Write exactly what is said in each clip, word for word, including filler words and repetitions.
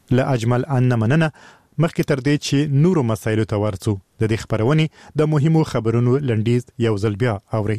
له اجمل ان مننه مخکې تر دې چې نورو مسایلو ته ورڅو د دې خبرونې د مهمو خبرونو لنډیز یو ځل بیا اورئ.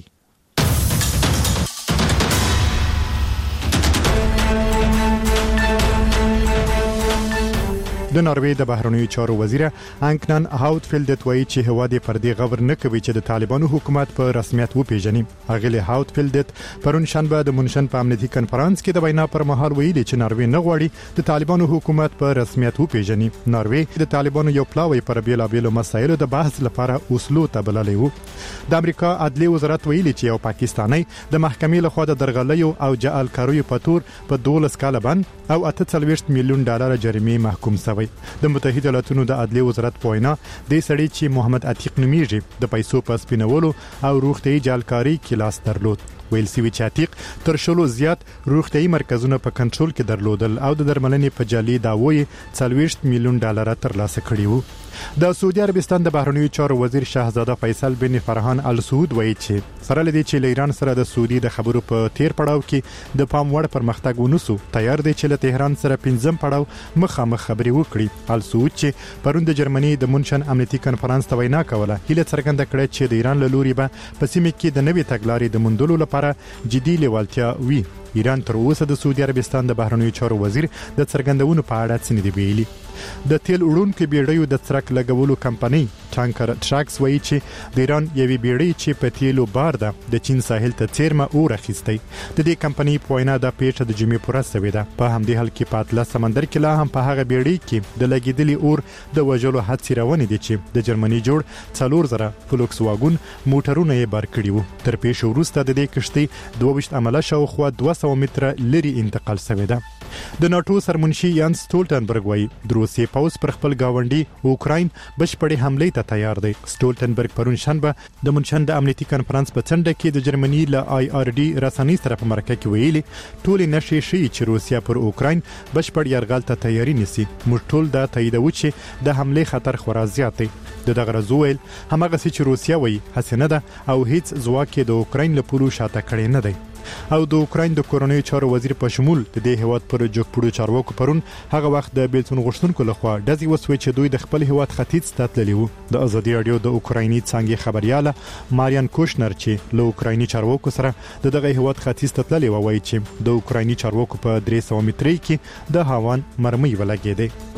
د ناروې د بهرنیو چارو وزیر انکنان هاوتفیلد وایي چې هوادي پر دې غور نه کوي چې د طالبانو حکومت په رسمیت وپیژني. اغلی هاوتفیلد پرون شنبه د منشن په امنیتي کنفرانس کې د وینا پر مهال ویلي چې ناروې نه غواړي د طالبانو حکومت په رسمیت وپیژني. ناروې د طالبانو یو پلاوی پر بیلابیلو مسایلو د بحث لپاره اوسلو ته بللی وو. د امریکا عدلي وزارت ویلي چې یو پاکستانی د محکمې لخوا د درغلیو او جعل کاریو په تور په دولس کاله بند او اته څلوېښت میلیون ډالر جریمې محکوم شوی. د متحده ایالاتونو د عدلي وزارت په وینا د سړي چې محمد عتیق نومیږي د پیسو په سپینولو او روغتي جالکاری کې لاس درلود. ویل سوي چې عتیق تر شلو زیات روغتي مرکزونه په کنټرول کې درلودل او د درملنې په جالي داوی څلوېښت میلیون ډالر ترلاسه کړي وو. د سعودي عربستان د بهرنیو چارو وزیر شاهزاده فیصل بن فرحان ال سعود وایي چې سره لدی چې ایران سره د سعودي د خبرو په تیر پړاو کې د پام وړ پرمختګ ونوسو تیار دی چې له تهران سره پنځم پړاو مخامخ خبري وکړي. ال سعود چې پرون د جرمني د منشن امنیتي کنفرانس ته وینا کوله هیله څرګنده کړه چې د ایران له لوري به په سیمه کې د نوې تګلارې د مندلو لپاره جدي لیوالتیا وي. ایران تر اوسه د سعودي عربستان د بهرنیو چارو وزیر د څرګندونو په اړه څه نه دی ویلي. د تیل وړونکو بیړیو د څرک لګولو کمپنۍ ټانکر ټراکس وایي چې د ایران یوې بیړۍ چې په تیلو بار ده د چین ساحل ته څیرمه اور اخیستی. د دې کمپنۍ په وینا د پیټه د جمعې پوره شوې ده. په همدې حال کې په اطلس سمندر کې لا هم په هغه بیړۍ کې د لګیدلي اور د وژلو هڅې روانې دي چې د جرمني جوړ څلور زره فلوکس واګون موټرونه یې بار کړي وو. تر پیښو وروسته د دې کشتۍ دوه ویشت عمله شاوخوا دوه سوه متره لري انتقال شوې ده. د ناتو سرمنشي یانس سټولټنبرګ وایي د روسیې پوځ پر خپل گاونډي اوکراین بشپړې حملې ته تیار دی. سټولټنبرګ پرون شنبه د منشن د امنیتي کنفرانس په څنډه کې د جرمني له آی آر ډي رسنۍ سره په مرکه کې ویلي ټول نشي شي چې روسیا پر اوکراین بشپړ یرغل ته تیاری نیسي. موږ ټول دا تاییدوو چې د حملې خطر خورا زیات دی. د دغه رزویل همغه چې روسیا وایي حسنه ده او هیڅ ځواک د اوکراین له پولو شاته کړي نه دی. او د اوکراین د کورونی چارو وزیر په شمول د دې هیواد پر جوګپړو چارواکو پرون هغه وخت د بیلتون غوښتونکو لخوا دزي وسوي چې دوی د خپل هیواد ختیځ ستاتللی وو. د ازادي رادیو د اوکرایني څنګه خبرياله ماریان کوشنر چې له اوکرایني چارواکو سره د دغه هیواد ختیځ ستاتللی وایي چې د اوکرایني چارواکو په درې سوه متري کې د هاوان مرمۍ ولګېده.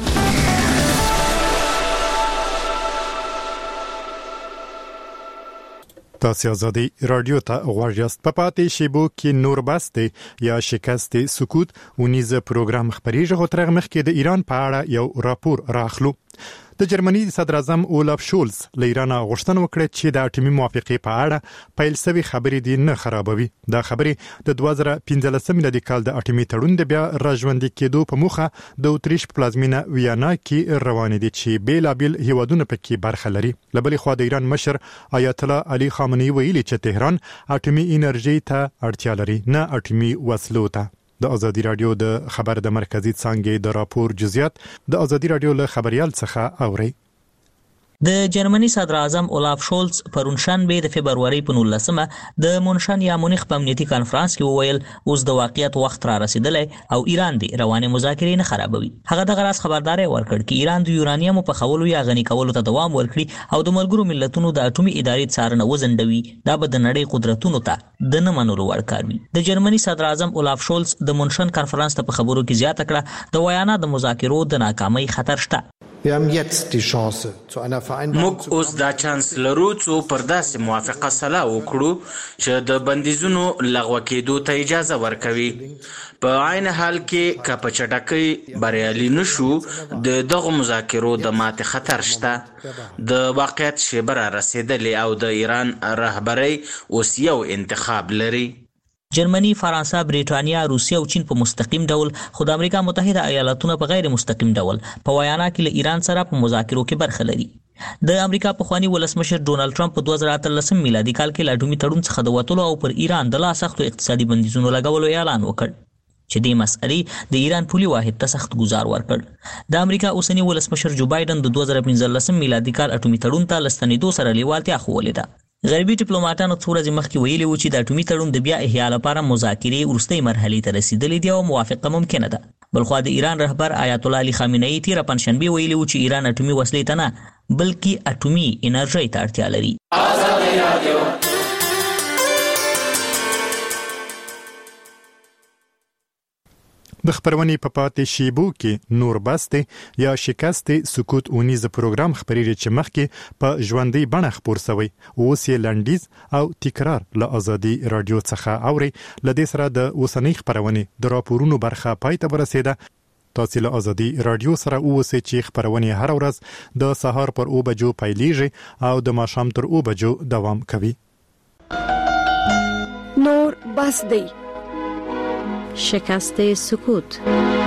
تاسو آزادی رادیو ته غواړئ په پاتې شیبو کې نور بسته یا شکست سکوت ونیزه پروګرام خبريږي غو ترغه مخ کې د ایران په اړه یو راپور راخلو. د جرمني صدر اعظم اولاف شولز له ایران غوښتنه وکړه چې د اټومي موافقې په اړه پیل شوی خبرې دي نه خرابوي. دا خبرې د دوه زره پنځلسم میلادي کال د اټومي تړون د بیا راژوندي کېدو په موخه د اتریش پلازمینه ویانا کې روان دي چې بیلابل هیوادونه پکې برخه لري. لبلې خو د ایران مشر آیت الله علي خامنه‌ای ویلي چې تهران اټومي انرژي ته اړتیا لري نه اټومي وسلو ته. د ازادي رادیو د خبر د مرکزی څنګه د راپور جزئیات د ازادي رادیو له خبريال څخه اوري. د جرمني صدر اعظم اولاف شولز پرون شنبه د فبرवरी په نولسمه د منشن یا مونیخ په امنیتي کنفرانس کې وویل اوس د واقعیت وخت را رسیدلی او ایران دی روانه مذاکرې نه خرابوي. هغه د غراس خبرداري ورکړ چې ایران د یورانیم په خولو یا غني کولو ته دوام ورکړي او د ملګرو ملتونو د اټومي ادارې څارنه وزندوي. دا به د نړۍ قدرتونو ته د نه منلو وړ کار وي. د جرمني صدر اعظم اولاف شولز د منشن کنفرانس ته په خبرو کې زیاته کړه د ویانا د مذاکرو د ناکامۍ خطر شته. موږ اوس دا چانس لرو چې پر داسې موافقه سلا وکړو چې د بندیزونو لغوه کېدو ته اجازه ورکوي. په عین حال کې که په چټکۍ بریالي نشو د دغه مذاکرو د ماتې خطر شته. د واقعیت شیبه را رسیدلې او د ایران رهبرۍ اوس یو انتخاب لري. جرمني، فرانسه، بریټانیا، روسیه او چین په مستقیم ډول خو د امریکا متحده ایالاتونو په غیر مستقیم ډول په ویانا کې له ایران سره په مذاکرو کې برخه لري. د امریکا پخوانی ولسمشر ډونالد ټرمپ په دوه زره اتلسم میلادي کال کې له اټومي تړون څخه د وټولو او پر ایران د لا سختو اقتصادي بندیزونو لګولو اعلان وکړ چې د مسئلې د ایران پولي واحد ته سخت گزار ورکړ. د امریکا اوسنی ولسمشر جو بایدن د دوه زره پنځلسم میلادي کال اټومي تړون ته لستنېدو سره لیوالتیا ښودلې ده. غربي ډیپلوماټانو څو ورځې مخکې ویلي و چې د اټومي تړون د بیا احیا لپاره مذاکرې وروستۍ مرحلې ته رسیدلې دي او موافقه ممکنه ده. بلخوا د ایران رهبر آیت الله علي خامنه‌ای تیره پنجشنبه ویلي و چې ایران اټومي وسلې ته نه بلکې اټومي انرژۍ ته اړتیا لري. د خبرونې په پاتې شیبو کې نور بسته یا شکست سکوت اونیز پروګرام خبرېږي چې مخکې په ژوندۍ بڼه خبر شوی اوس یې لنډیز او تکرار له ازادي رادیو څخه اوري. لدې سره د اوسنۍ خبرونې د راپورونو برخه پای ته ورسېده. تاسو له ازادي رادیو سره اوسئ چې خبرونه هر ورځ د سهار پر او بجو پیلېږي او د ماښام تر او بجو دوام کوي. نور بس دی شکست سکوت.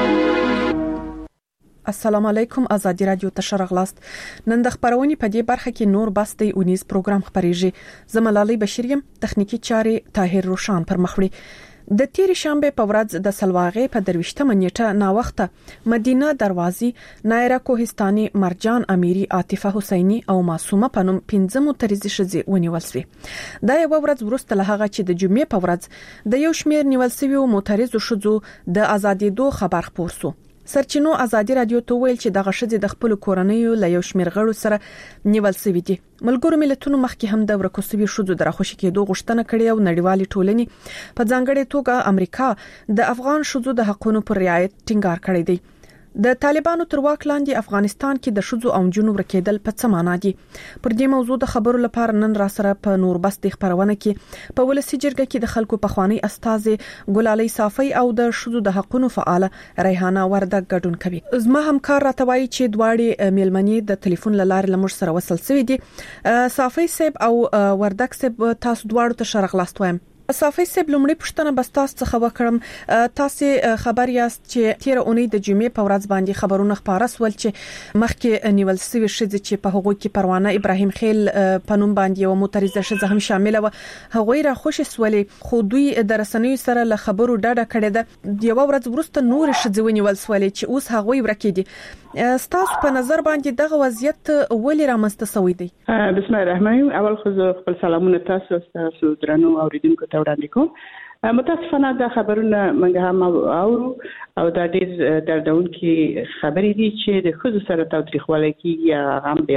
السلام علیکم، ازادي رادیو ته شرغلاست. نن د خبرونې په دې برخه کې نور بس دی اونیز پروګرام خبرېږي. زملالي بشریم، تخنیکی چارې طاهر روشان پر مخوړي. د تیری شنبه په ورځ د سلواغې په درويشتمه نیټه نا وخته مدینه دروازي، نایره کوهستاني، مرجان امیری، عاطفه حسینی او معصومه پنوم پنځمو تریزي شزي ونیول شوی. دا یو ورځ وروسته له هغه چې د جمعې په ورځ د یو شمیر نیول شوی موټریزو شذو د ازادي دو خبر خبر شو. سرچینو ازادي رادیو ته ویل چې دغه شذ د خپل کورنۍ له یو شمیر غړو سره نیول شوی دي. ملګرو ملتونو مخکې هم د ورکوسوي شذو د راخوشي کېدو غوښتنه کړې او نړیوالې ټولنې په ځانګړې توګه امریکا د افغان شذو د حقوقو پر رعایت ټینګار کړی دی. د طالبانو تر واک لاندې افغانستان کې د شذو او جنونو ورکېدل په څه معنا دي؟ پر دې موضوع د خبرو لپاره نن را سره په نور بس د خبرونه کې په ولسی جرګه کې د خلکو په خواني استاذ ګلالي صافي او د شذو د حقوقو فعال ریحانه وردګ ګډون کوي. زما همکار راته وایي چې دواړي میلمنې د ټلیفون لاره لمر سره وصل شوي دي. صافي صاحب او وردګ صاحب تاسو دواړو ته شرغلاست وایم. صافي صاحب لومړی پښتنه بس تاسو څخه وکړم، تاسو خبر یاست چې تیر اونۍ د جمعې په ورځ باندې خبرونه خبره سول چې مخکې نیول شوی شذ چې په هغه کې پروانه ابراهیم خیل پنوم باندې یو موټریزه شذ هم شامل و، هغه را خوش سولې خو دوی د رسنیو سره له خبرو ډاډه کړي ده. یو ورځ وروسته نور شذ ونیول سولې چې اوس هغه ورکې دي. ستاسو په نظر باندې دغه وضعیت ولې رامنځته شوی دی؟ بسم الله الرحمن الرحیم. اول خو خپل سلامونه تاسو تاسو درنو اوریدونکو ته وړاندې کوم. متاسفانه دا خبرونه موږ هم اورو او دا ډېر دردونکي خبرې دي چې د خزو سره تاریخواله کیږي. هغه هم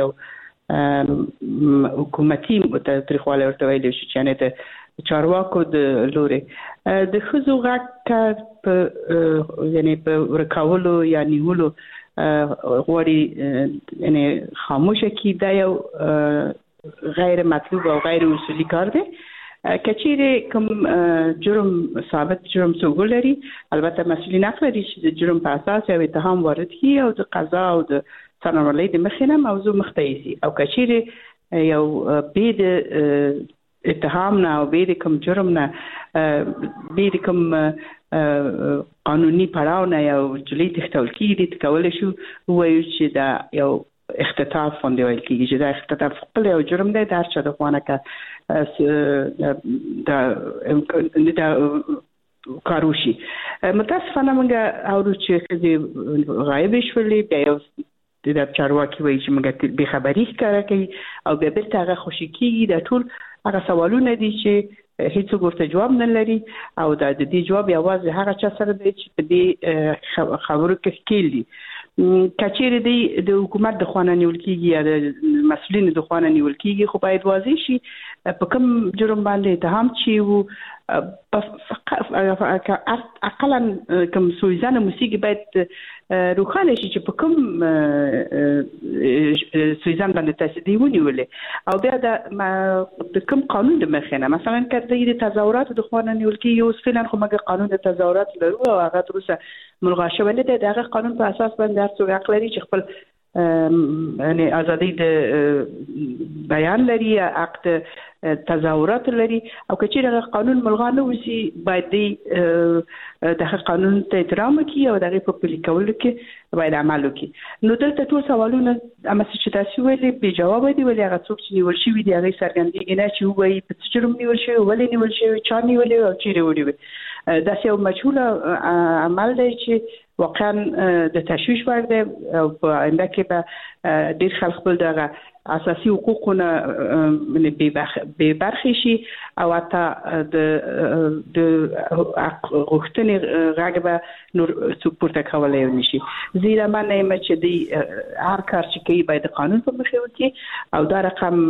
یو حکومتي تاریخواله ورته ویل شي چې نه د چارواکو د لوري د خزو غږ په یعنی په ورکاولو یا نیولو غوړي یعنی خاموشه کی دا یو غیر مطلوب او غیر اصولي کار دی. کچېره کوم جرم ثابت جرم څوګلري، البته مسؤلین حق لري چې د جرم په اساس یو اتهام وارد کړي او د قضا او د سرنوړلې د مخینه موضوع مختلفي او کچېره یو به د اتهام نه او به د کوم جرم نه به د کوم قانوني پړاو نه یو جلي تختول کیږي تکول شو وایو چې دا یو اختطاف باندې ویل کیږي چې دا اختطاف خپل یو جرم دی د هر چا د خوانه کا د دا کاروشي. متاسفانه موږ اورو چې غایب شولې بیا یو د چارواکي وایي چې موږ به خبري ښکاره کوي او بیا بیرته هغه خوشي کیږي. دا ټول هغه سوالونه دي چې هیڅ ورته جواب نه لري او دا د دې جواب یوازې هغه چا سره دی چې په دې خبرو کې ښکیل دي. کچېره دی د حکومت د خوانه نیول کیږي یا د مسؤلین د خوانه نیول کیږي خو باید واضح شي په کوم جرم باندې اتهام چي وو. اقلا کوم سویزانه موسیقي باید روخانه شي چې په کوم سویزان باندې تاسو دی ونیولې او بیا د کوم قانون د مخینه مثلا کړه د تظاهرات د خوانه نیول کیږي اوس فعلا خو موږ قانون د تظاهرات لرو او هغه تر اوسه ملغا شوی نه دی. دغه قانون په اساس باندې هر څوک حق لري چې خپل یعنی ازادي د بیان لري، حق د تظاهرات لري او کچېره قانون ملغا نه وسی باید دغه قانون ته احترام وکړي او دغه په پلي کولو کې باید عمل وکړي. نو دلته ټول سوالونه اما چې تاسو ویلي به جواب دی ولې هغه څوک چې نیول شوی دی هغه سرګندېږي نه چې وایي په څه جرم نیول شوی ولې نیول شوی چا نیول او چیرې وړي. دا یو مجهول عمل دی چې واقعا د تشویش وړ دی او په آینده کې به ډېر خلک خپل دغه اساسي حقوقونه به برخې شي او حتی د د غوښتنې غږ به نور څوک پورته کولی نشي. زیرا من نیم چې دی هر کار چې کوي باید قانون په مخې وکړي او دا رقم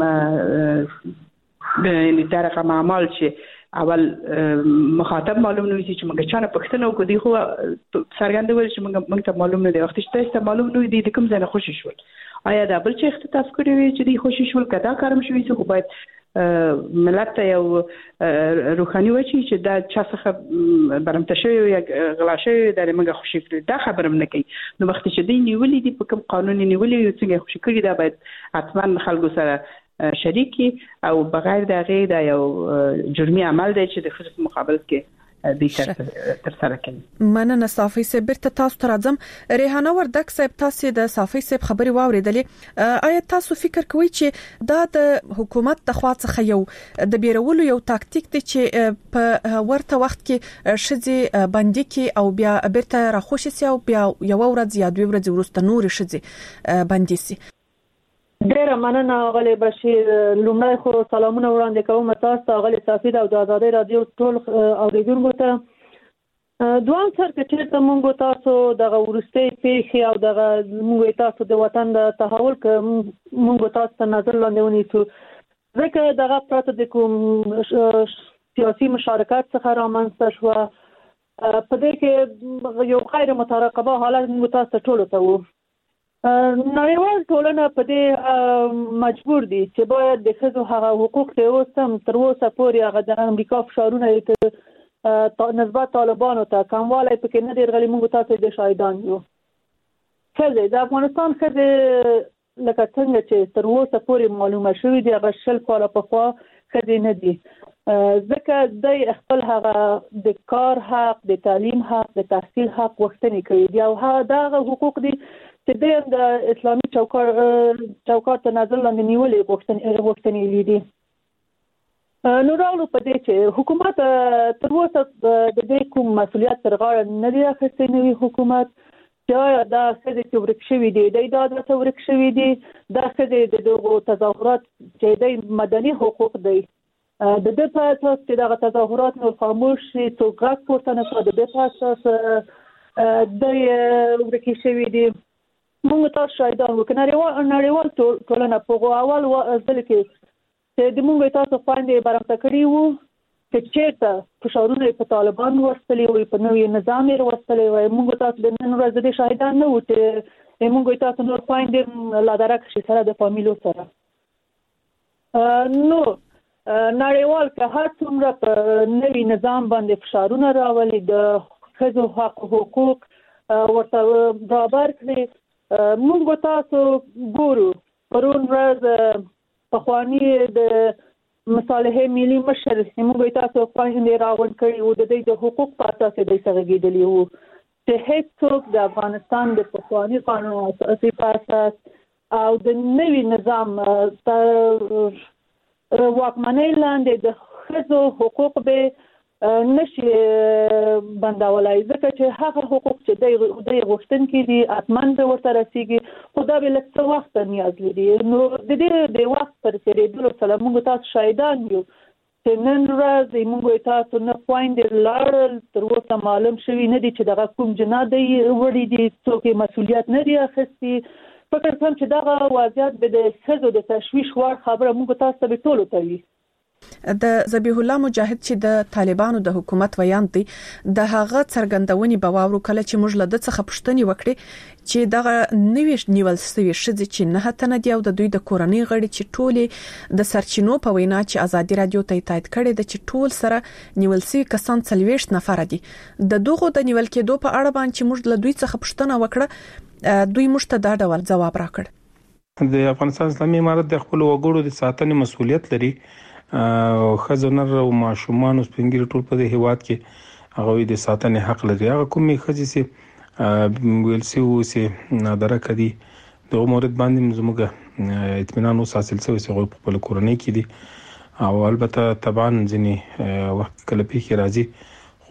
یعنې دا رقم اعمال چې اول مخاطب معلوم نه وي چې موږ چانه پښتنه وکړو دی خو څرګندول چې موږ موږ ته معلوم نه دی وخت چې تاسو ته معلوم نه دی د کوم ځای نه خوشی شول آیا دا بل چې اختلاف کړی وي چې دی خوشی شول کدا کارم شوی چې خو باید ملت ته یو روحاني وچی چې دا چا څخه برمته شوی یا غلا شوی د موږ خوشی کړی دا خبرم نه کوي نو وخت چې دی نیولې دی په کوم قانون نیولې یو څنګه خوشی کړی دا باید حتما خلکو سره شریکی او بغیر دغه دا یو جرمي عمل دی چې د خصوص مقابل کې د تر سره کوي. مننه صافي صاحب. بیرته تاسو ته راځم. ریحانه وردک صاحب تاسو د صافي صاحب خبري واوریدلې. آیا تاسو فکر کوئ چې دا د حکومت د خوا څخه یو د بیرولو یو تاکتیک دی چې په ورته وخت کې شذې باندې کې او بیا بیرته راخوشي سي او بیا یو ورځ یا دوه ورځې وروسته نور شذې باندې سي؟ ډېر مننه غلي بشیر. لومړی خو سلامونه وړاندې کوم تاسو ته غلي صافي او د آزادۍ رادیو ټول اوریدونکو ته. دوام سره چې موږ تاسو د ورستي پیښې او د موږ تاسو د وطن د تحول ک موږ تاسو ته نظر لاندې ونیسو ځکه دغه پراته د کوم سیاسي مشارکت څخه رامنځته شو په دې کې یو غیر مترقبه حالت موږ تاسو ټول ته وو. نړیوال ټولنه په دې مجبور دي چې باید د ښځو هغه حقوق ته اوسم تر اوسه پورې هغه د امریکا فشارونه ته نسبت طالبانو ته کموالی پکې نه دی راغلی. موږ تاسو د شاهدان یو. ښځې د افغانستان ښځې لکه څنګه چې تر اوسه پورې معلومه شوي دي هغه شل کاله پخوا ښځې نه دي ځکه دوی خپل هغه د کار حق د تعلیم حق د تحصیل حق غوښتنې کوي دي او هغه حقوق دي چې د اسلامي چوکاټ چوکاټ ته نظر لاندې نیولې غوښتنې غوښتنې لیدي. نو راغلو په دې چې حکومت تر اوسه د دې کوم مسؤلیت تر غاړه نه دی اخیستی. نوی حکومت چې دا ښځې چې ورک شوي دي دی دا دلته ورک شوي دي دا ښځې د دغو تظاهرات چې دی مدني حقوق دی د دې په اساس چې دغه تظاهرات نور خاموش شي څوک غږ پورته نه کړي د دې په اساس دی ورک شوي دي. موږ تاسو شاهدان وو کنه نړیوال ټولنه په اول ځل کې چې د موږ تاسو باندې برابر کړی وو چې چیرته فشارونه په طالبان ورستلې وي په نوې نظام یې ورستلې وي. موږ تاسو د نن ورځ د شاهدان نه وو چې موږ تاسو نور باندې لا درک شي سره د فامیلو سره. نو نړیوال که هر څومره په نوې نظام باندې فشارونه راولي د ښځو حق حقوق ورته برابر کړي موږ تاسو ګورو پرون ورځ پخوانی د مصالحه ملي مشر موږ تاسو باندې راغون کړی او د دې د حقوق په اساس د سرګیدلی وو چې هیڅوک د افغانستان د پخوانی قانون اساسي په اساس او د نوي نظام تر واکمنۍ لاندې د ښځو حقوق به نشي بندولای ځکه چې هغه حقوق چې د غوښتونکو دي اتمن به ورته رسیږي خو دا به لږ وخت نیاز لري. نو د دې د وخت پر تیریدلو سره موږ تاسو شاهدان یو چې نن ورځ موږ تاسو نه پوینډ لاړل تر اوسه معلوم شوی نه دي چې دغه کوم جنایت دی وړي دي څوک مسؤلیت نه دی اخیستی. فکر کوم چې دغه وضعیت به د ښځو د تشویش وړ خبره موږ تاسو ته ټولو ته وي. د ذبیح الله مجاهد چې د طالبانو د حکومت ویان دی د هغه څرګندونې بواورو کله چې موږ له د څخه پښتني وکړي چې دغه نوې نیول سوي شذ چې نه هته نه دی او د دوی د کورنۍ غړي چې ټول د سرچینو په وینا چې آزادي رادیو ته تایید کړي د چې ټول سره نیول سوي کسان څلويشت نفر دي. د دغه د نیول کېدو په اړه باندې چې موږ له دوی څخه پښتنه وکړه دوی موږ ته دا ډول ځواب راکړ. د افغانستان اسلامي امارت د خپل وګړو د ساتنې مسؤلیت لري او خزانه او ماشومان او سپینګری ټول په دې هیواد کې هغه د ساتنې حق لري. هغه کومې خځې سي ویل سي او سي نادره کدي د مورد باندې زموږ اطمینان او حاصل شوی چې په خپل کورنۍ کې دي او البته طبعا ځینې وخت کله پیښې راځي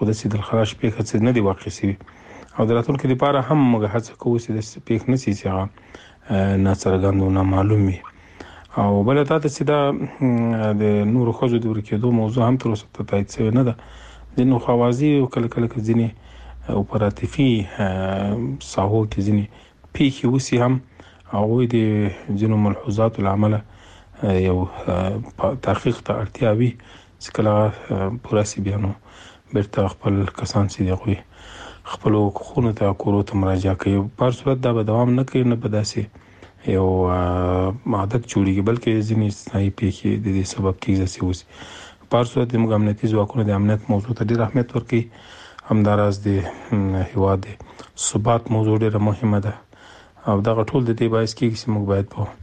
خو د سیدل خراش پیښه څه نه دی واقع شوی او د راتلونکي لپاره هم موږ هڅه کوو چې د پیښ نشي چې هغه ناڅرګند او نامعلوم وي. او بل ته د سیدا د نور خوځو د ورکېدو موضوع هم تر اوسه ته تایید شوی نه ده. د نو خوازي او کله کله ځینې اپراتیفي ساحو کې ځینې پیښې وسی هم هغه د ځینو ملحوظات العمل یو تحقیق ته اړتیا وي چې کله پوره سی بیانو بیرته خپل کسان سي دی خپل حقوقونه ته کورو ته مراجعه کوي. په صورت دا به دوام نه کوي، نه به داسې یو عادت جوړیږي، بلکې ځینې استثنایي پیښې د دې سبب کېږي چې اوس په صورت د امنیتي ځواکونو د امنیت موضوع ته ډېر اهمیت ورکوي. همداراز د هیواد ثبات موضوع ډېره مهمه ده او دغه ټول د دې باعث کېږي چې موږ باید په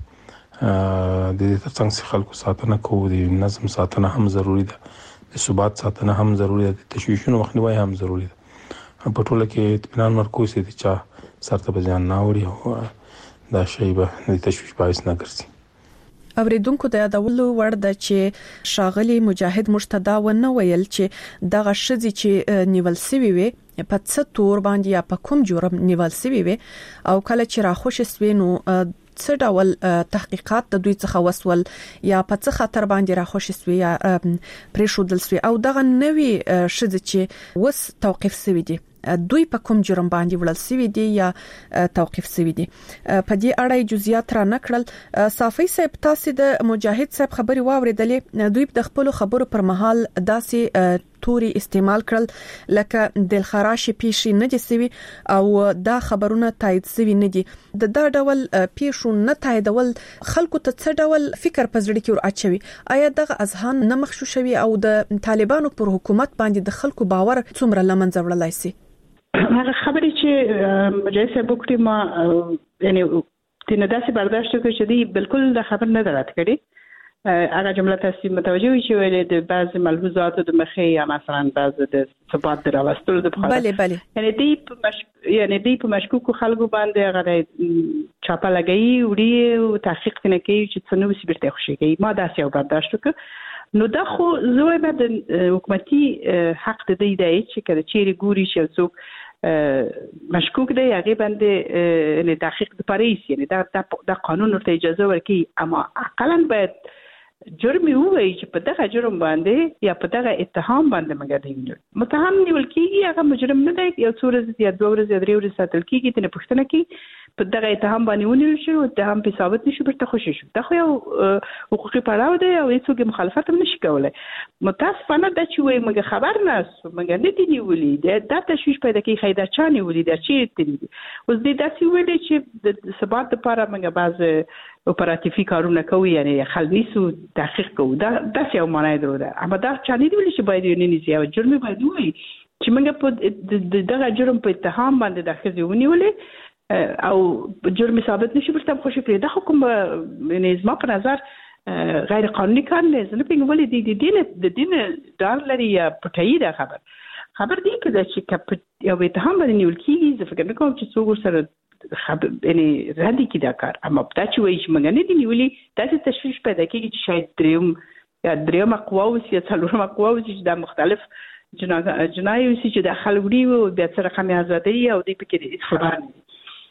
د دې ترڅنګ چې خلکو ساتنه کوو، د نظم ساتنه هم ضروري ده، د ثبات ساتنه هم ضروري ده، د تشویشونو مخنیوی هم ضروري ده. په ټوله کې اطمینان ورکوو چې د چا سر ته به زیان نه وړي او دا شی به د تشویش باعث نه ګرځي. اوریدونکو د یادولو وړ ده چې شاغلي مجاهد مرتضی ونه ویل چې دغه شذې چې نیول سوي وي په څه تور باندې یا په کوم جرم نیول سوي وي او کله چې راخوش سوي نو څه ډول تحقیقات د دوی څخه وسول یا په څه خطر باندې راخوش سوي یا پریښودل سوي او دغه نوي شذې چې وس توقيف سوي دي دوی په کوم جرم باندې وړل سوي دي یا توقيف سوي دي. په دې اړه جزئیات را نکړل. صافي صاحب تاسو د مجاهد صاحب خبري واوریدلې، دوی د خپل خبرو پر مهال داسې توري استعمال کړل لکه د خراش پیشي نه دي سوي او دا خبرونه تایید سوي نه دي. د دا ډول پیښو نه تاییدول خلکو ته څه ډول فکر پزړی کې ور اچوي؟ آیا دغه اذهان نه مخشوشوي او د طالبانو پر حکومت باندې د خلکو باور څومره لمنځه وړلای شي؟ هغه خبرې چې مجاهد صاحب وکړي ما یعنی تنه داسې برداشت وکړ چې دی بالکل د خبر نه درات کړي. هغه جمله تاسو متوجه وي چې ویل د بعض ملحوظات د مخې یا مثلا بعض د ثبات دراوستلو د بخار بله بله یعنی دی په مش... یعنی دی په مشکوکو خلکو باندې هغه چاپه لګي وړي او تحقیق نه کوي چې څنګه وسی برته خوشي کوي. ما داسې یو برداشت وکړ. نو دا خو زوی به د حکومتي حق د دی دی چې کله چیرې ګوري چې څوک مشکوک دی هغه باندې نه تحقیق د پاریس یعنی دا د قانون ورته اجازه ورکړي، اما اقلا باید جرم وي چې په دغه جرم باندې یا په دغه اتهام باندې موږ دی متهم نیول کیږي، هغه مجرم نه دی، یو څو ورځې یا دوه ورځې درې ورځې ساتل کیږي، ته نه پوښتنه کوي په دغه اتهام باندې ونیول شي او اتهام په ثابت نشي برته خوشي شي. دا خو یو حقوقي پړاو دی او هیڅوک مخالفت هم نشي کولای. متاسفانه دا چې وایي موږ خبر نه اوسو، موږ نه دی نیولې، دا تشویش پیدا کوي خیدا چا نیولې دا چې تدلی اوس دې داسې ویلې چې د ثبات لپاره موږ بعض اپراتیفي کارونه کوي یعنی خلویسو تحقیق کوو، دا داسې یو معنی درلوده. اما دا چا نه دی ویلي چې باید یې نه نیسي او جرم باید وایي چې موږ په دغه جرم په اتهام باندې د ښځې ونیولې او جرم ثابت نشي برته خوشي کړی. دا حکم یعنی زما په نظر غیر قانوني کار نه زه نه پیږم ولې د دې د دین دار لري یا پټایي دا خبر خبر دی چې چې کپ یو اتهام باندې نیول کیږي. زه فکر کوم چې څوک سره خبر یعنی ردی کی دا کار، اما په تا چې وایي چې موږ نه دی نیولې داسې تشویش پیدا کیږي چې شاید دریم یا دریم قواو یا څلورم قواو چې د مختلف جنایي وسی چې د خلګړي او بیا سره رقم ازادي او د پکې خبر نه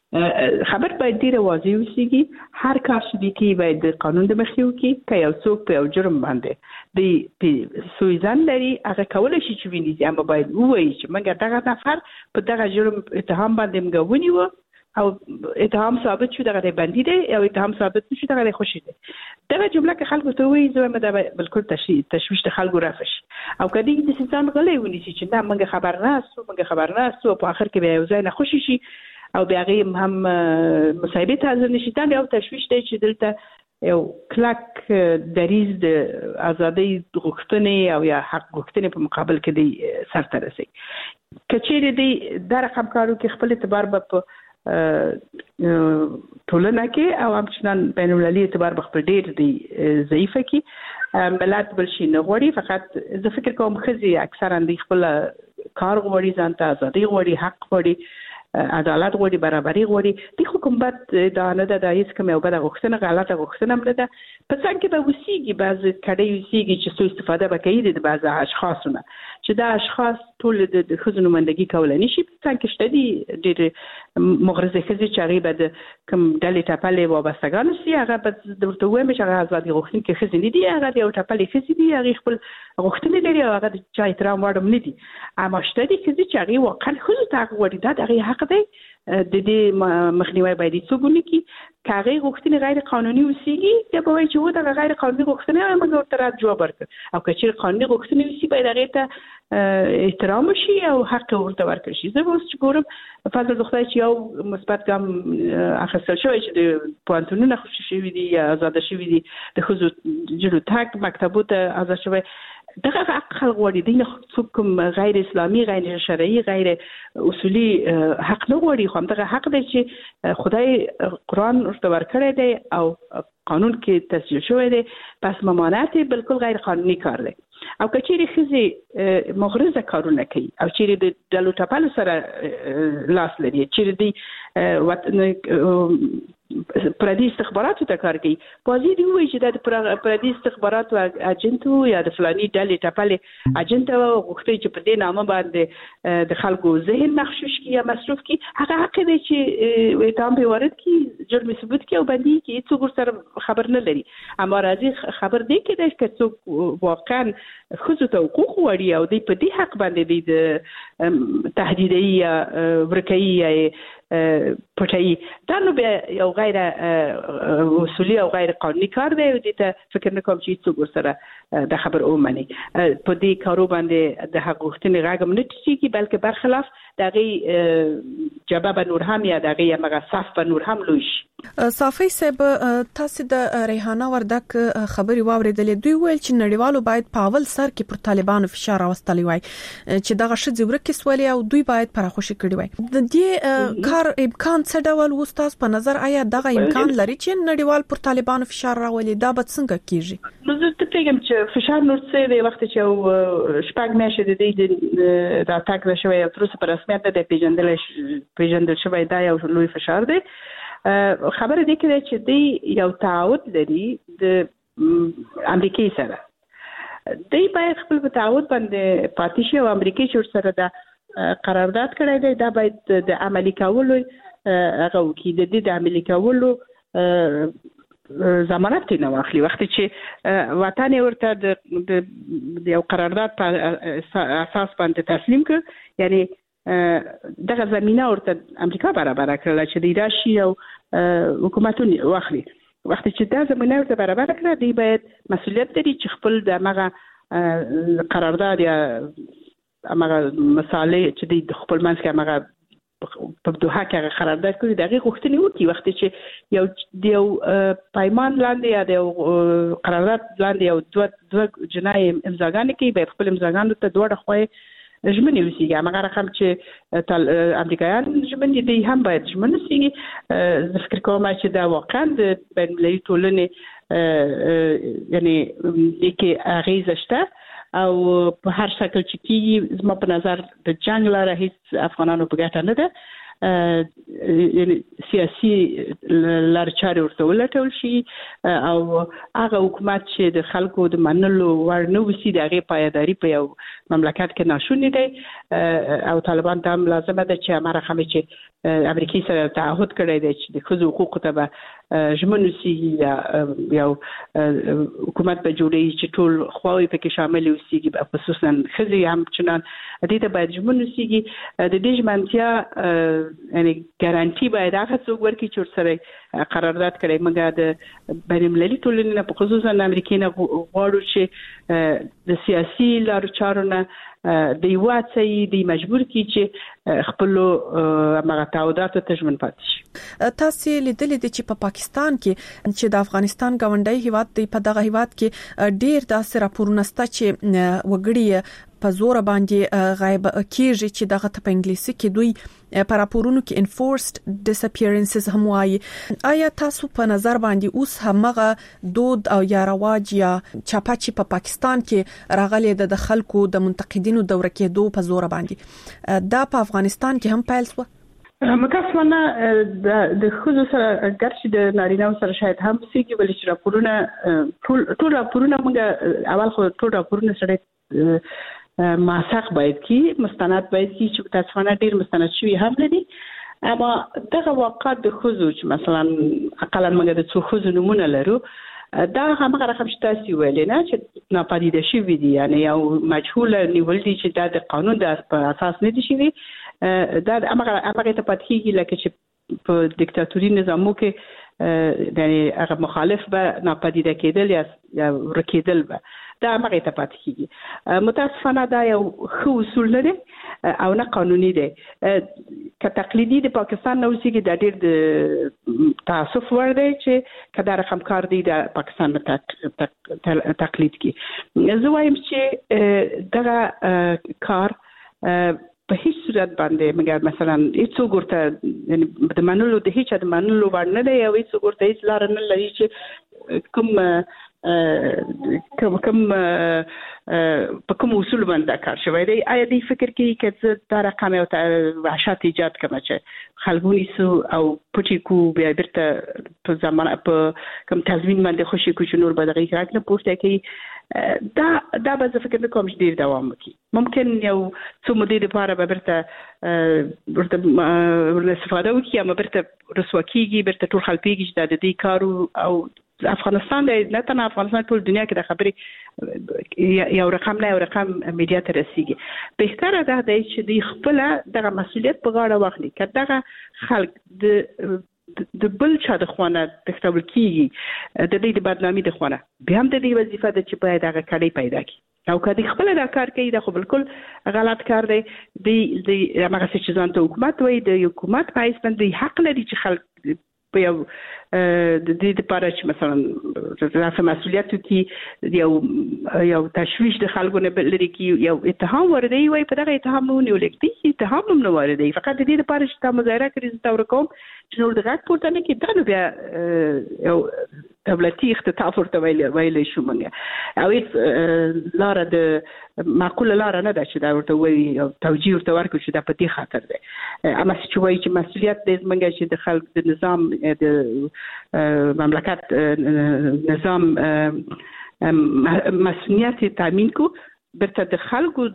خبر باید ډیره واضح وسیږي. هر کار چې دی کې باید د قانون د مخیو کې که یو څوک په یو جرم باندې د سویزان لري هغه کولای شي چې ویني، اما باید وایي چې موږ دغه نفر په دغه جرم اتهام باندې موږ ونیو او اتهام ثابت شو دغه باندې دی او اتهام ثابت نشو دغه خوشی دی. دغه جمله که خلکو ته وایي زه مده بالکل تشویش د خلکو رافش او کدی د سیستم غلې ونی چې نه موږ خبر نه اسو موږ خبر نه اسو په اخر کې به یو ځای نه خوشی شي او بیا غي هم مصايبه تازه نشي دا یو تشویش دی چې دلته یو کلک دریز د ازادي غوښتنې او یا حق غوښتنې په مقابل کې دی سر ته رسي. کچېره دی د رقم کارو کې خپل اعتبار په ټولنه کې او همچنان بین المللي اعتبار بخپل ډیر دی ضعیفه کې ملت بل شي نه غوړي. فقط زه فکر کوم خزي اکثرا دی خپل کار غوړي ځان ته ازادي غوړي حق غوړي عدالت غوړي برابرۍ غوړي د حکومت دا نه ده د هیڅ کوم یو بل غوښتنه غلطه غوښتنه نه ده په څنګه کې به وسیږي بعض کډې وسیږي چې څو استفاده وکړي د بعض اشخاصونه چې دا اشخاص ټول د خزونو مندګي کول نشي څنګه کې شته دي ډېر مغرضه خزي چې هغه به کوم ډلې ټاپلې وابستګان سي هغه به درته وایم چې هغه آزادي غوښتن کې خزي نه دي هغه یو ټاپلې خزي دي هغه خپل غوښتنې لري او هغه د چا احترام وړم نه دي اما شته دي چې هغه واقعا خزو ته وړي دا دغه حق دی د دې مخنیوي باید څوګونی کی کاغی غوښتنې غیر قانوني وسیږي یا به وایي چې و دا غیر قانوني غوښتنې موږ ورته رات جواب ورکړو او که چیرې قانوني غوښتنې وسی باید هغه ته احترام وشي او حق ورته ورکړل شي زه اوس چې ګورم فضل د خدای چې یو مثبت ګام اخیستل شوی چې د پوهنتونونو خوشي شوي دي یا آزاد شوي دي د ښځو جلو تګ مکتبو ته آزاد شوی دغه حق خلق غواړي د څوک کوم غیر اسلامي غیر شرعي غیر اصولي حق نه غواړي خو دغه حق دی چې خدای قرآن ورته ورکړی دی او قانون کې تسجیل شوی دی پس ممانعت بالکل غیر قانوني کار دی او کچېرې ښځې مغرضه کارونه کوي او چیرې د ډلو ټپلو سره لاس لري چیرې د پردي استخباراتو ته کار کوي بازي دی وایي چې د پردي استخباراتو اجنټو یا د فلاني ډلې ټپلې اجنټ غوښتي چې په دې نامه باندې د خلکو ذهن مخشوش کی یا مصروف کی هغه حق دی چې اتهام به وارد کی جرم ثبوت کی او باندې کی څوک سره خبر نه لري اما راځي خبر دی کې چې څوک واقعا خصوصا ته حقوق وړي او د په دې حق باندې د تهدیدي یا ورکي یا پټي دا نو به یو غیر اصولي او غیر قانوني کار دی او د فکر نه کوم چې څوک سره د خبر اومني په دې کارو باندې د حق غوښتنې راګم نه تشي بلکې برخلاف دغه جواب نور هم یا دغه مغه صف په نور هم لوش صافي صاحب تاسو د ریحانه وردک خبري واوریدلې دوی ویل چې نړیوالو باید په اول سر کې پر طالبانو فشار راوستلی وای چې دغه شذ ورکه سولې او دوی باید پراخوشي کړي وای د دې کار امکان څه ډول وستاس په نظر آیا دغه امکان لري چې نړیوال پر طالبانو فشار راولي دا به څنګه کیږي نو زه ته پیغام چې فشار نور څه دی وخت چې شپږ میاشتې د دې د اتاک شوی او تر اوسه په رسمیت د پیژندل پیژندل شوی دا یو لوی فشار دی خبره دې کې چې دی یو تعهد لري د امریکای سره دی باید خپل تعهد باندې پاتې شي او امریکای شور سره د قرارداد کړی دی دا باید د عملي کولو هغه وکړي د دې د عملي کولو ضمانت نه واخلي وخت چې وطن ورته د یو قرارداد په اساس باندې تسلیم کړ یعنی دغه زمينه ورته امریکا برابر کړل چې د راشي او حکومتونه واخلي وخت چې دا زمينه ورته برابر کړل دی باید مسؤلیت لري چې خپل د مغه قرارداد یا امغه مصالح چې د خپل منځ کې امغه په دوه کې قرارداد کوي دغه غوښتنې وکړي وخت چې یو یو پایمان لاندې یا د قرارداد لاندې یو دوه دوه جنای امضاګانې کوي به خپل امضاګانو ته دوه خوې ژمنې وسیږي هغه رقم چې امریکایان ژمنې دي هم باید ژمنې وسیږي زه فکر کوم چې دا واقعا د بین المللي ټولنې یعنی د کې اغیزه شته او په هر شکل چې کیږي زما په نظر د جنگ لاره هیڅ افغانانو په ګټه نه ده یعنی سیاسي لارچاري ورته ولټول شي او هغه حکومت چې د خلکو د منلو ور نه وسی دغه پایداری په یو مملکت کې ناشونی دی او طالبان ته هم لازمه ده چې امر خمه چې امریکای سره تعهد کړی دی چې د خزو حقوق ته به ژمنو سي یا یو حکومت به جوړي چې ټول خواوې پکې شامل وسیږي خصوصا خزي هم چنان دې ته باید ژمنو سيږي د دې ژمنتیا یعنی ګارانټي باید هغه څوک ورکړي چې سره قرارداد کړي موږ د بین المللي ټولنې په خصوصا امریکای نه غواړو چې د سیاسي لارو چارو نه د یواتي د مجبور کی چې خپل مغه تعهدات ته ژمن پاتې شي تاسو لیدلې د چې په پاکستان کې چې د افغانستان غونډي هیواد دی په دغه هیواد کې ډیر داسې راپورونه ستا چې وګړي په زور باندې غایب کیږي چې دغه په انګلیسي کې دوی په راپورونو کې enforced disappearances هم وایي آیا تاسو په نظر باندې اوس همغه دود او یا رواج یا چاپاچي په پاکستان کې راغلي د خلکو د منتقدینو دوره کې دوه په زور باندې دا په افغانستان کې هم پیل شو متاسفانه د خود سره ګرځي د نارینه سره شاید هم سیګي بل چې راپورونه ټول ټول راپورونه موږ اول خو ټول راپورونه سره ماسخ باید کی مستند باید کی چې متاسفانه ډیر مستند شوی هم لري اما دغه واقعات د خود چې مثلا اقلا موږ د څو خود نمونه لرو دا هغه رقم چې تاسو ویلې نه چې ناپدیده شوی دي یعنی یو مجهول نیول دي چې د قانون د اساس نه دي شوی دا هغه هغه ته پاتېږي لکه چې په دیکتاتوري نظامو کې د هغه مخالف به ناپدیده کېدل یا ورکېدل به دا هغه ته پاتېږي متاسفانه دا یو خو اصول نه دي او نه قانوني دي که تقلیدي د پاکستان نو سیګي د ډېر د تاسف ور دی چې کدا رقم کار دی د پاکستان په تقلید کې زه وایم چې دغه کار په هیڅ صورت باندې مګر مثلا هیڅ ورته یعنی د منلو د هیڅ د منلو باندې نه دی او هیڅ ورته هیڅ لار نه لري چې کوم کوم کوم په کوم اصول باندې کار شوی دی آیا دی فکر کوي چې دا رقم او وحشت ایجاد کوي چې خلګونی سو او پټی کو بیا بیرته په زمانه په کوم تضمین باندې خوشي کو چې نور بدغی راکنه پورته کوي دا دا به فکر کوم چې ډیر دوام وکړي ممکن یو څو مودې لپاره به برته ورته ورته استفاده وکړي اما برته رسوا کیږي برته ټول خلک پیږي چې د دې کارو او افغانستان د نه تنه افغانستان ټول دنیا کې د خبرې یو رقم نه یو رقم میډیا ته رسیږي بهتره ده چې د خپل دغه مسولیت په غاړه واخلي که دغه خلک د د بل چا د خوانه تختول کیږي د دې د بدنامي د خوانه به هم د دې وظیفه د چې باید هغه کړي پیدا کی او کدی خپل دا کار کوي دا خو بالکل غلط کار دی د د هغه چې ځان ته حکومت وای د حکومت پایس باندې حق لري چې خلک په یو د دې لپاره چې مثلا د مسؤلیت کې یو یو تشویش د خلکو نه لري کې یو اتهام ورده وي په دغه اتهام نه نیول کېږي اتهام نه ورده فقط د دې لپاره چې تا مظاهره کړی زه تور کوم چې نور دغه پورته نه کې دا نو بیا یو دولتي اختطاف ورته ویل ویل شو مونږه او هیڅ لار د معقوله لار نه ده چې دا ورته وایي او توجیه ورته ورکړي چې دا په دې خاطر ده اما چې وایي چې مسؤلیت دې مونږه چې د خلک د نظام د مملکت نظام مسؤلیت تامین کو برته د خلکو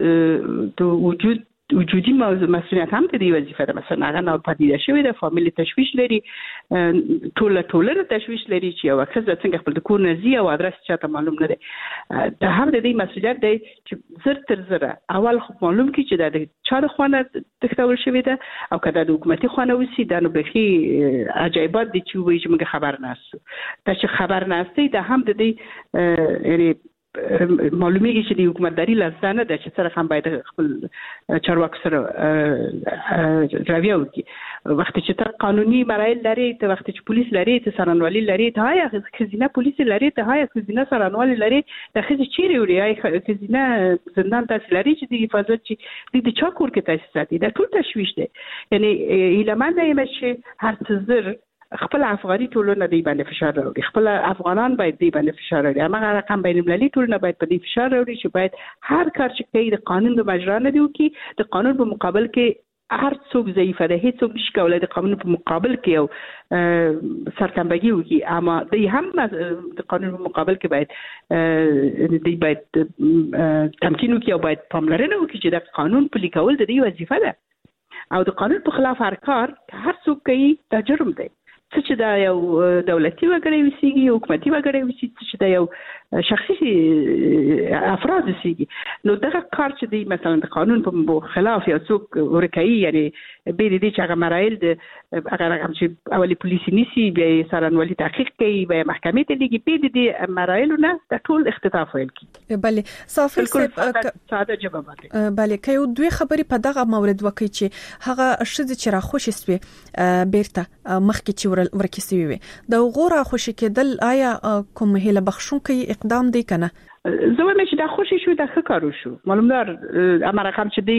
د وجود وجودي موضوع مسؤلیت هم د دې وظیفه ده مثلا هغه نو پدیده شوی د فامیلی تشویش لري ټول ټول تشویش لري چې یو ښځه څنګه خپل د کور نزي او ادرس چاته معلوم نه دی دا هم د دې مسؤلیت دی چې زر تر زره اول خو معلوم کی چې د چا د خوانه تختول شوی ده او کله د حکومتي خوانه وسی دا نو بخي عجایبات دي چې وایي چې موږ خبر نه اسو دا چې خبر نه استي دا هم د دې یعنی معلومیږي چې د حکومتداري لاسانه د چې سره هم باید خپل چارواکو سره راویو کی وخت چې تر قانوني مراحل لري ته وخت چې پولیس لري ته سرانوالي لري ته هاي خزینه پولیس لري ته هاي خزینه سرانوالي لري د خزې چیرې وړي هاي خزینه زندان تاسو لري چې د حفاظت چې د چا کور کې تاسیسات دا ټول تشویش دی یعنی ایلمان دی چې هر څه زر خپل افغاني ټولنه دی باندې فشار راوړي خپل افغانان باید دی باندې فشار راوړي هغه رقم بین المللي ټولنه باید په دې فشار راوړي چې باید هر کار چې کوي د قانون په مجرا نه دی وکي د قانون په مقابل کې هر څوک ضعیف دی هیڅ څوک نشي کولای د قانون په مقابل کې یو سرتنبګي وکي اما دی هم د قانون په مقابل کې باید دی باید تمکین وکي او باید پاملرنه وکي چې د قانون پلي کول د دې وظیفه ده او د قانون په خلاف هر کار هر څوک کوي دا جرم دی چې دا یو دولتي وګړي وسیږي حکومتي وګړي وسیږي چې دا یو شخصي افراد وسیږي نو دا کار چې دی مثلا د قانون په خلاف یو څوک ورکوي یعنی به دې چې هغه مراحل د هغه رقم چې اولی پولیسي نيسي بیا سرانوالي تحقیق کوي بیا محکمې ته لګي په دې مراحل نه د ټول اختطاف ویل کی بله صافي ساده جواب دی بله که یو دوی خبرې په دغه مورد وکړي چې هغه شذ چې را خوشي سوي بیرته مخکې چې ورکسي وي د غوړه خوشي کېدل آیا کوم هله بخښونکي اقدام دی کنه زه وایم چې دا خوشي شو د ښکارو شو معلومدار امر رقم چې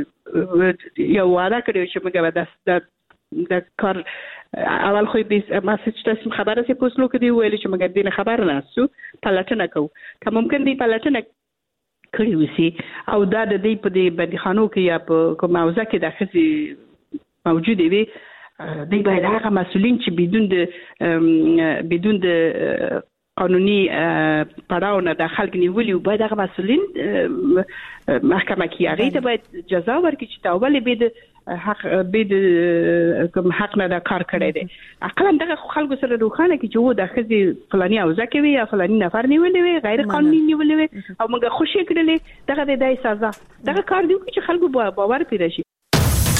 دی یو وعده کړی چې موږ به د د کار اول خو دې ما څه تاسو خبره سي پوسلو کې دی ویل چې موږ دې خبر نه اسو پلاتنه کو که ممکن دی پلاتنه کړی وسی او دا د دې په دې بندخانو کې یا په کوم موضوع کې د خزي موجود وي دوی باید هغه مسولین چې بدون د بدون د قانوني پړاو نه د خلک نیولي باید هغه مسولین محکمه کې هغه ته باید جزا ورکړي چې تاول به د حق به د کوم حق نه د کار کړی دی اقلا دغه خلکو سره روخانه کې چې و د خزي فلاني او ځکه وي یا فلاني نفر نیولې وي غیر قانوني نیولې وي او موږ خوشی کړلې دغه د دای سزا دغه کار دی چې خلکو باور پیدا شي